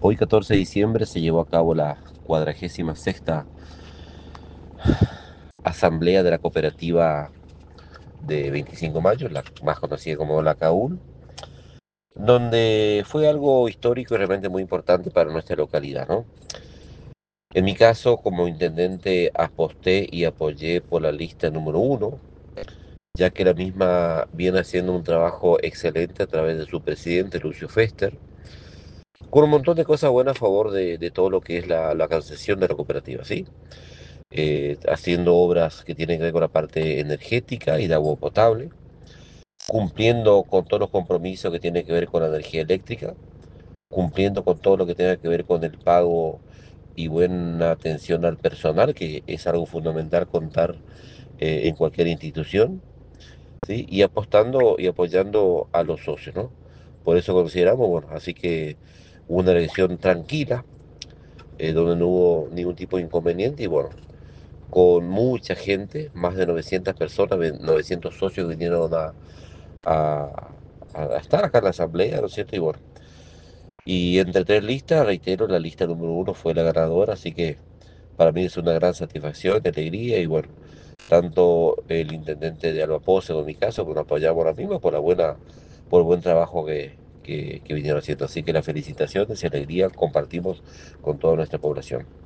Hoy, 14 de diciembre, se llevó a cabo la 46ª Asamblea de la Cooperativa de 25 de Mayo, la más conocida como la CAUL, donde fue algo histórico y realmente muy importante para nuestra localidad, ¿no? En mi caso, como intendente, aposté y apoyé por la lista número uno, ya que la misma viene haciendo un trabajo excelente a través de su presidente, Lucio Fester, con un montón de cosas buenas a favor de todo lo que es la concesión de la cooperativa, ¿sí? Haciendo obras que tienen que ver con la parte energética y de agua potable, cumpliendo con todos los compromisos que tienen que ver con la energía eléctrica, cumpliendo con todo lo que tenga que ver con el pago y buena atención al personal, que es algo fundamental contar en cualquier institución, ¿sí? Y apostando y apoyando a los socios, ¿no? Por eso consideramos, bueno, así que una elección tranquila, donde no hubo ningún tipo de inconveniente y bueno, con mucha gente, más de 900 personas, 900 socios vinieron a, a estar acá en la asamblea, ¿no es cierto? Y bueno, y entre tres listas, reitero, la lista número uno fue la ganadora, así que para mí es una gran satisfacción, alegría y bueno, tanto el intendente de Alba Pozo, en mi caso, que nos apoyamos ahora mismo por el buen trabajo que vinieron haciendo. Así que las felicitaciones y alegría compartimos con toda nuestra población.